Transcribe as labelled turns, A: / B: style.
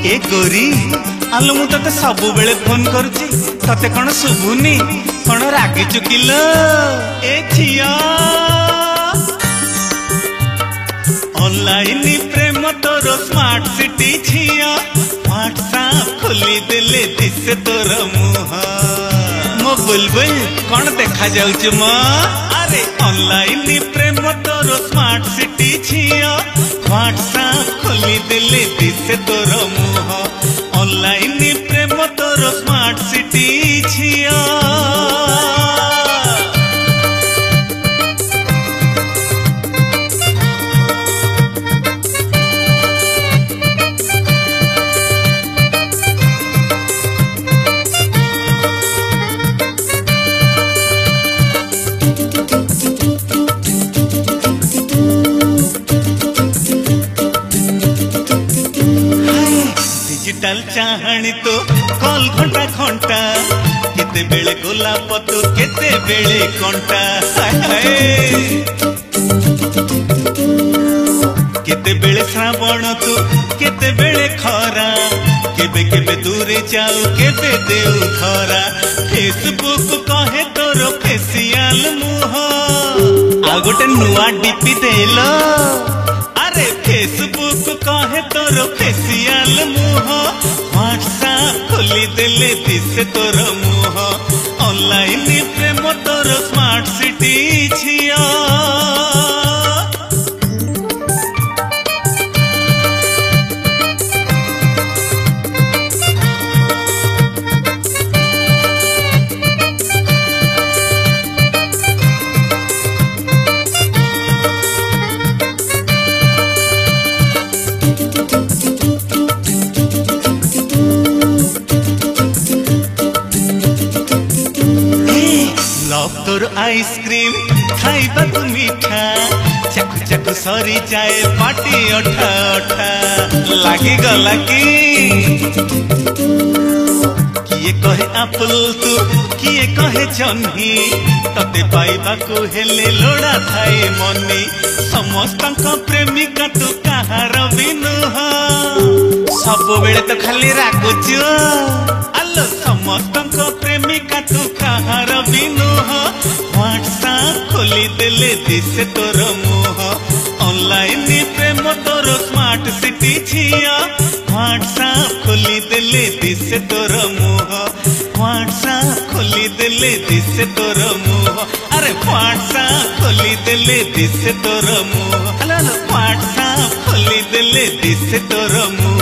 A: ए गोरी आलो मु तते सबु बेले फोन करूची तते कौन शुभुनी कौन रागी चुकिलो ए झिया ऑनलाइन प्रेम तोर स्मार्ट सिटी झिया व्हाट्सएप खोली देले दिसे तोर मुह मो बुलबुल कौन देखा जाउछ मो अरे ऑनलाइन प्रेम तोर स्मार्ट सिटी झिया व्हाट्सएप खोली देले दिसे तोर मुह ऑनलाइन प्रेम तोर स्मार्ट सिटी झिया डिजिटल चाहणी तो कॉल घंटा घंटा केते बेले गोलाप तू केते बेले कंटा केते बेले श्रावण तू केते बेले खरा केबे केबे दूरे जाऊ केबे देऊ खरा फेसबुक कहे तोर फेसियल मुह आ गोटे नुआ डीपी देलो अरे फेसबुक कहे तोर फेसियल मुह व्हाट्सएप खोली देले दिसे तोर मुह ऑनलाइन प्रेम तोर स्मार्ट सिटी झिया तोर आइसक्रीम खाइबा तू मीठा चाकू चाकू सरी जाए पाटी अठा अठा लागी गला की किए कहे एप्पल तू किए कहे जन्ही तते पाइबा को हेले लोड़ा थाए मनी समस्त प्रेमिका तू कहार बिनुह सब बेले तो खाली रागुच आलो समस्त प्रेमिका तू कहार बिनुह व्हाट्सएप खोली देले दिसे तोर मुह ऑनलाइन प्रेम तोर स्मार्ट सिटी झिया व्हाट्सएप खोली देले दिसे तोर मुह व्हाट्सएप खोली देले दिसे तोर मुह अरे व्हाट्सएप खोली देले दिसे तोर मुह हेलो व्हाट्सएप खोली देले दिसे तोर मुह